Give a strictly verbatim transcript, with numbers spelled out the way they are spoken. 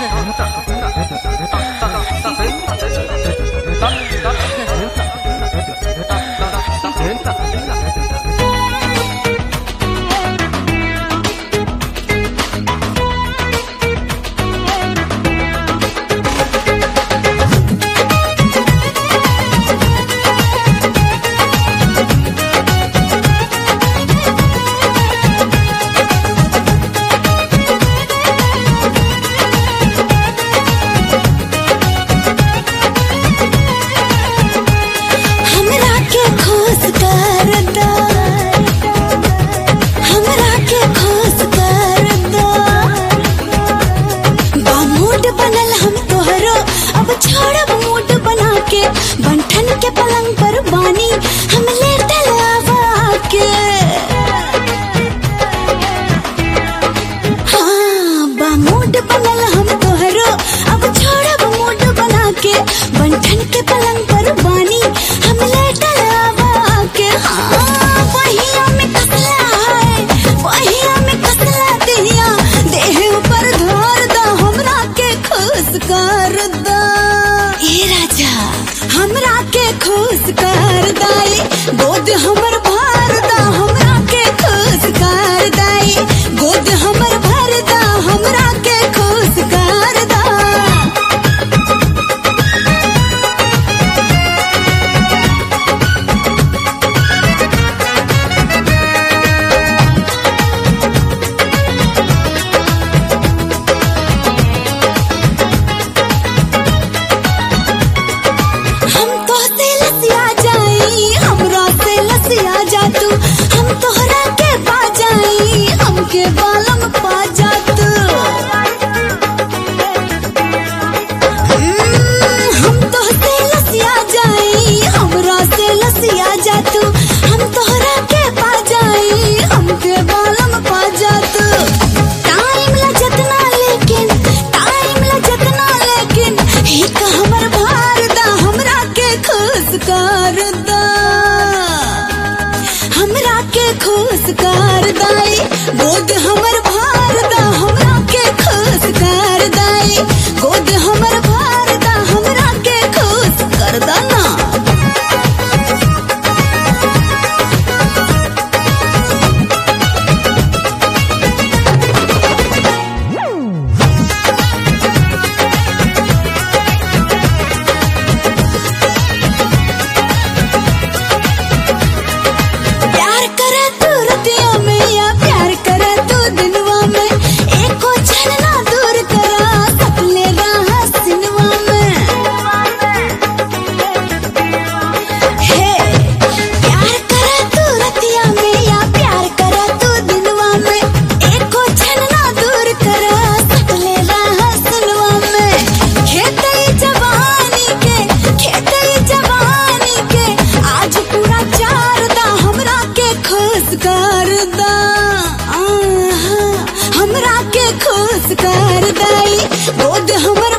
बंठन के पलंग पर बानी हम लेटल आवा के। हाँ बामूड बनल हम तोहरो अब छोड़ब मूड बना के। बंठन के पलंग पर बानी हम लेटल आवा के। हाँ वहिया में कसला है वहिया में कसला दिया देह ऊपर धर दा हमरा के खुश कर दा। ए राजा हमरा के खुश कर दाई गोद हमर भर दा हमरा के खुश कर दाई गोद हमर भर दा हमरा के खुश कर दा। हम तोहरा के पा जाई हमके बालम पा जा तू। हम तोहसे लसिया जाई हमरा से लसिया जा तू। हम तोहरा के पा जाई हमके बालम पा जा तू। टाइम ला जतना लेकिन टाइम ला जतना लेकिन एक हमर भार दा हमरा के खुश कर दा। हमरा के खुश कर दाई गोद हमर भार दा हमरा के खुश कर दाई गोद हमर भार दा हमरा के खुश कर दा ना। प्यार करे तू रतिया में या प्यार करे तू दिनवा में एको छलना दूर करा सकले राह सिनवा में। हे प्यार करे तू रतिया में या प्यार करे तू दिनवा में एको छलना दूर करा सकले राह सिनवा में। खेतई जवानी के खेतई जवानी के आज पूरा चार दा हमरा के खुश कर दा। हमरा के खुश कर दाई गोद हमर